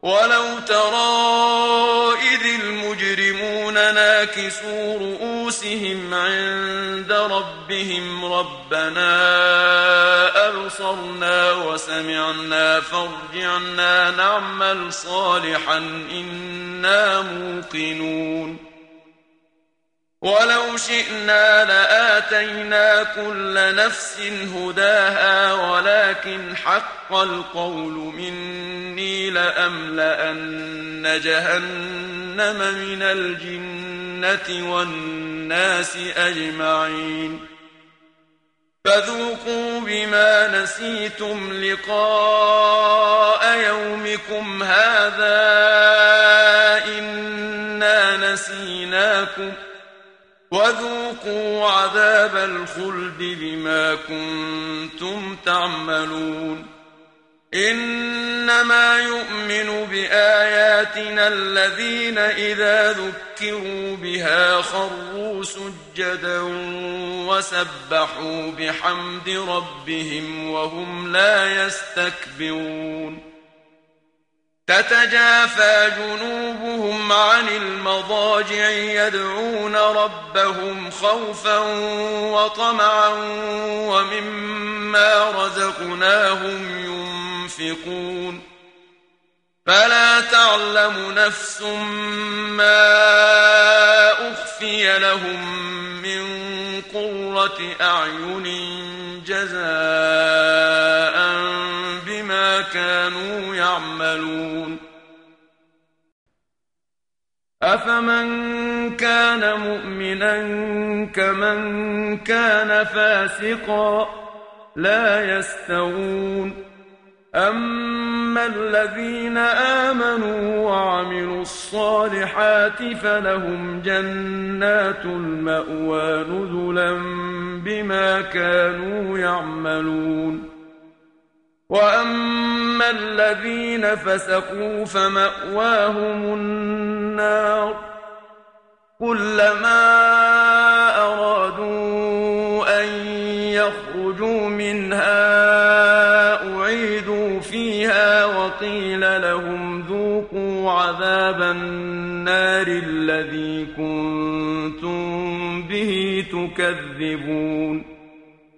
ولو ترى إذ المجرمون ناكسوا رؤوسهم عند ربهم ربنا أبصرنا وسمعنا فارجعنا نعمل صالحا إنا موقنون ولو شئنا لآتينا كل نفس هداها ولكن حق القول مني لأملأن جهنم من الجنة والناس أجمعين فذوقوا بما نسيتم لقاء يومكم هذا إنا نسيناكم وذوقوا عذاب الخلد بما كنتم تعملون إنما يؤمن بآياتنا الذين إذا ذكروا بها خروا سجدا وسبحوا بحمد ربهم وهم لا يستكبرون تتجافى جنوبهم عن المضاجع يدعون ربهم خوفا وطمعا ومما رزقناهم ينفقون فلا تعلم نفس ما أخفي لهم من قرة أعين جزاء بما كانوا يعملون أفمن كان مؤمنا كمن كان فاسقا لا يستوون أما الذين آمنوا وعملوا الصالحات فلهم جنات المأوى نزلا بما كانوا يعملون وأما الذين فسقوا فمأواهم النار كلما أرادوا أن يخرجوا منها أعيدوا فيها وقيل لهم ذوقوا عذاب النار الذي كنتم به تكذبون